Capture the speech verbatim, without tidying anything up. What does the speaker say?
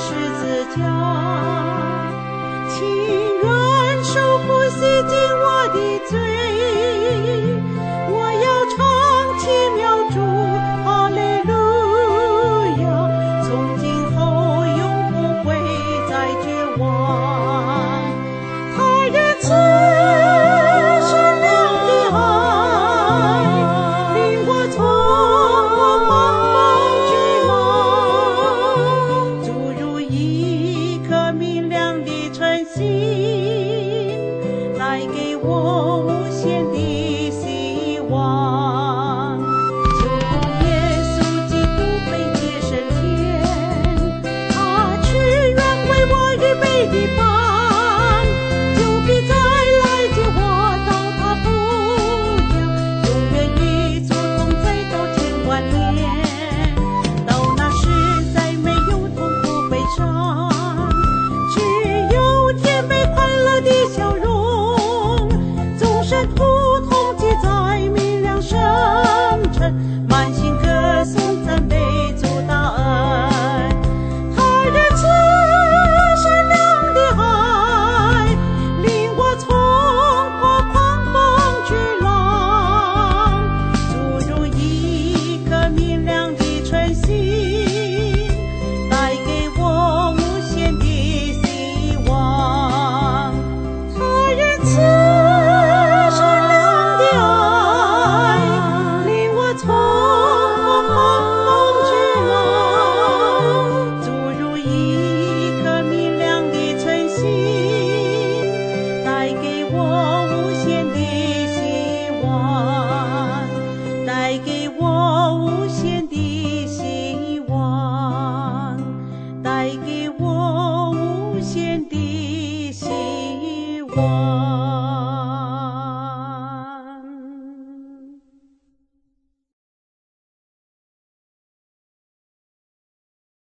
十字架，情愿受苦洗净我的罪，我要唱奇妙主哈利路亚，从今后永不会再绝望。他仁慈善良的爱，领我从狂风巨浪，注入一颗明亮的晨星，带给我无限的希望。就耶稣基督被接升天，他去远为我预备的榜，就必再来接我到他父家，永远与主同在到千万年。到那时再没有痛苦悲伤，只有甜美快乐的笑容，众生苦痛记在明亮圣城，满心歌颂赞美主大恩。他仁慈善良的爱，领我冲破狂风巨浪，注入一颗明亮的晨星，带给我无限的希望。他仁慈善良的爱，领我冲破狂风巨浪，注入一颗明亮的晨星，带给我无限的希望，带给我无限的希望，带给我无限的希望。